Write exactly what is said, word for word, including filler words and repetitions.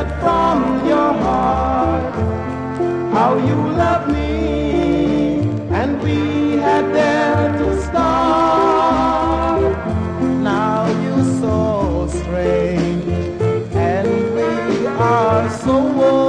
that from your heart, how you love me, and we had dared to start. Now you're so strange, and we are so old.